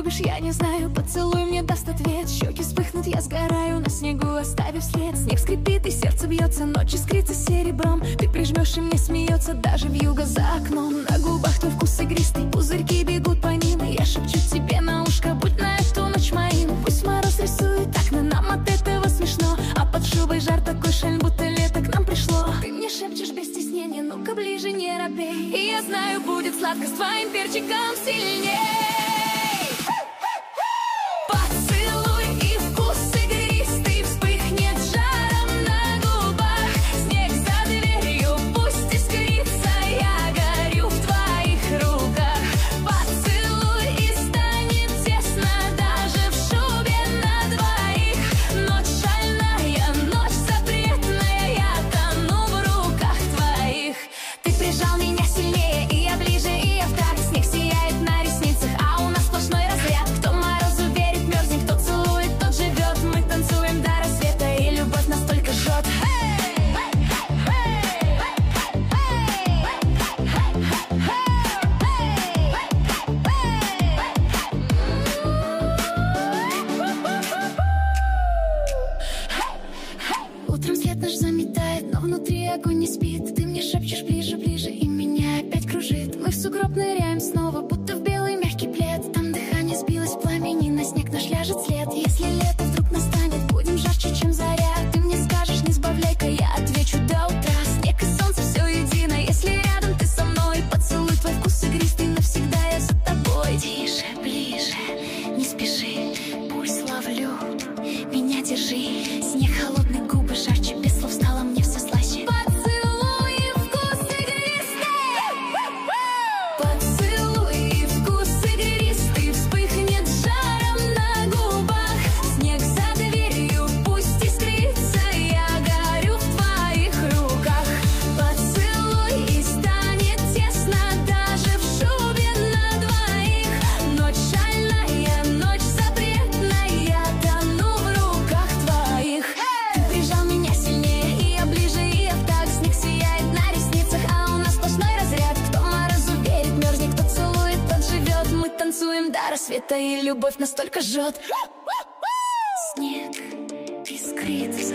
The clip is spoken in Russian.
любишь, я не знаю. Поцелуй мне даст ответ. Щеки вспыхнут, я сгораю на снегу, оставив след. Снег скрипит и сердце бьется, ночь искрится серебром. Ты прижмешь и мне смеется даже вьюга за окном. На губах твой вкус игристый, пузырьки бегут по ним. И я шепчу тебе на ушко, будь на эту ночь моим. Пусть мороз рисует окна, нам от этого смешно. А под шубой жар такой шаль, будто лето к нам пришло. Ты мне шепчешь без стеснения, ну-ка ближе, не робей. И я знаю, будет сладко с твоим перчиком сильней. Поцелуй и вкус игристый вспыхнет жаром на губах. Снег за дверью пусть искрится, я горю в твоих руках. Поцелуй и станет тесно даже в шубе на двоих. Ночь шальная, ночь запретная, я тону в руках твоих. Ты прижал меня сильнее, и я ближе, и я втрак. Снег сияет на ресницах, а у нас сплошной разряд. Кто морозу верит, мерзнет, кто целует, тот живет. Мы танцуем до рассвета, и любовь настолько жжет. Утром свет наш заметает, но внутри огонь не спит. Ты мне шепчешь ближе, ближе, и меня опять кружит. Мы в сугроб ныряем снова, будто в белый мягкий плед. Там дыхание сбилось в пламени, на снег наш ляжет след. Если лето вдруг настанет, будем жарче, чем заря. Ты мне скажешь, не сбавляй-ка, я отвечу до утра. Снег и солнце все едино, если рядом ты со мной. Поцелуй твой вкус игристый, навсегда я за тобой. Тише, ближе, не спеши, пульс ловлю, меня держи. Снег холодный, губы жарче, без слов стало мне все слаще. Поцелуй и вкус игристый. Поцелуй и вкус игристый вспыхнет жаром на губах. Снег за дверью пусть искрится, я горю в твоих руках. Поцелуй и станет тесно даже в шубе на двоих. Ночь шальная, ночь запретная, я тону в руках твоих. Ты прижал меня сильнее, и я ближе, и я втрак. Снег сияет на ресницах, а у нас сплошной разряд. Кто морозу верит, мерзнет, кто целует, тот живет. Мы танцуем до рассвета, и любовь настолько жжет. Снег искрит